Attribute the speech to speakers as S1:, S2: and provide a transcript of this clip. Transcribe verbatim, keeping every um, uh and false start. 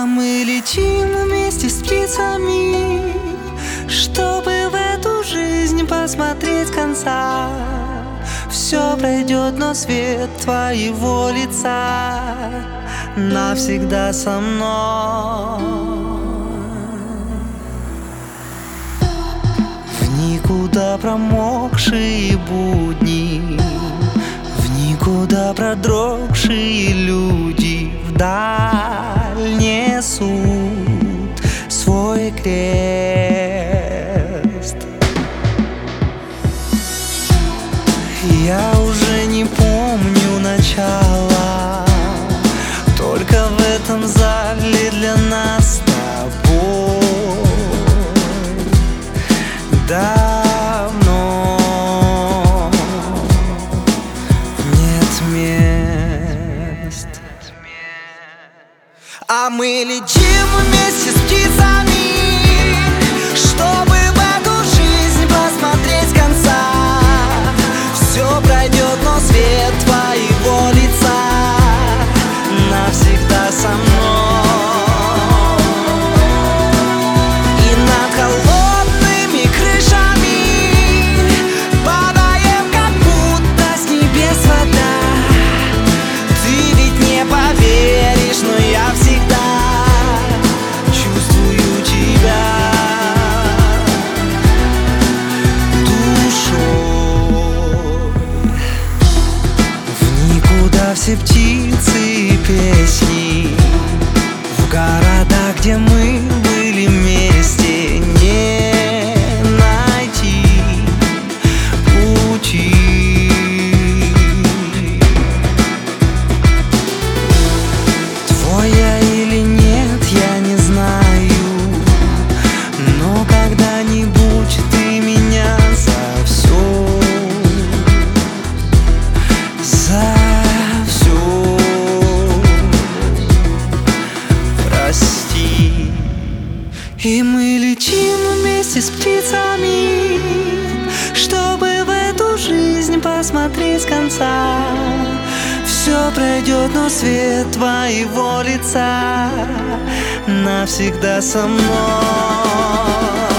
S1: А мы летим вместе с птицами, чтобы в эту жизнь посмотреть конца. Все пройдет, но свет твоего лица навсегда со мной. В никуда промокшие будни, в никуда продрогшие люди вдаль несут свой крест. Я уже не помню начала, только в этом зале для нас с тобой давно нет мест. А мы летим вместе с птицами, чтобы в эту жизнь посмотреть конца. Все пройдет, но свет твоего лица навсегда со мной. И над холодными крышами падаем, как будто с небес вода. Ты ведь не поверишь, но я всегда чувствую тебя душой. Все птицы и песни в городах, где мы были вместе, не найти пути. Твой я или нет, я не знаю, но когда-нибудь ты меня за все, за и мы летим вместе с птицами, чтобы в эту жизнь посмотреть конца. Все пройдет, но свет твоего лица навсегда со мной.